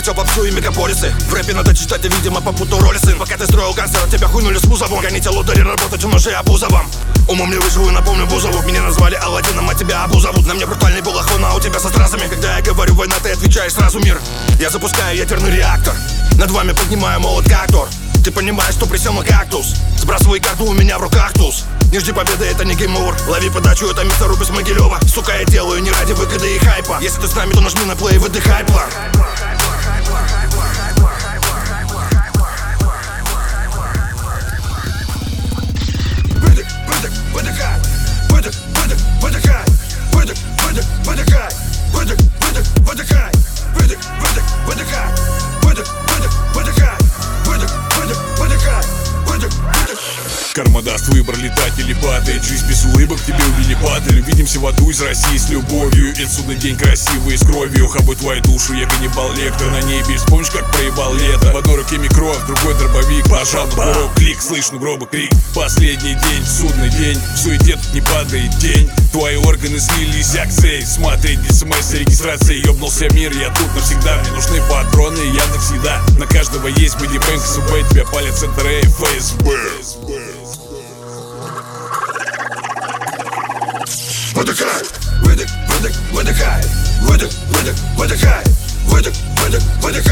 вертел попсу и мегаполисы. В рэпе надо читать, ты, видимо, попутал роли, сын. Пока ты строил гангстера, тебя хуйнули с кузовом. Гоните лодыри, работать у ножей Абузовым. Умом не выживу, напомню Бузову. Меня назвали Аладдином, а тебя Абу зовут. На мне брутальный балахон, а у тебя со стразами. Когда я говорю война, ты отвечаешь сразу мир. Я запускаю ядерный реактор, над вами поднимаю молот как Тор. Ты понимаешь, что присел на кактус. Сбрасывай карту, у меня в руках туз. Не жди победы, это не гейм-овер. Лови подачу, это мистер Рубис Могилева. Сука, я делаю не ради выгоды и хайпа. Если ты с нами, то нажми на плей и выдыхай план. Выдох, выдох, выдыхай. Выдох, выдох, выдыхай. Выдох, выдох, выдыхай. Выдох, выдох, выдыхай. Выдох, выдох, выдыхай. Выдох, выдох, выдыхай. Выдох, выдох, выдыхай. Выдох, выдох. Карма даст выбор, летать или падать. Жизнь без улыбок, тебе убили падаль. Увидимся в аду из России с любовью. Это судный день красивый, с кровью. Хабой твою душу, я каннибал Лектор. На небе, вспомнишь, как проебал лето. В одной руке микро, в другой дробовик. Пожал на курок, клик, слышно гробы крик. Последний день, судный день. В суете тут не падает день. Твои органы слились акцией. Смотреть смс, регистрация, ёбнулся мир. Я тут навсегда, мне нужны патроны. Я навсегда, на каждого есть бодибэнк. СБ, тебя палят ЦТР и ФСБ. Выдыхай, выдох, выдох, выдыхай. Выдох, выдох, выдыхай. Выдох, выдох, выдыхай.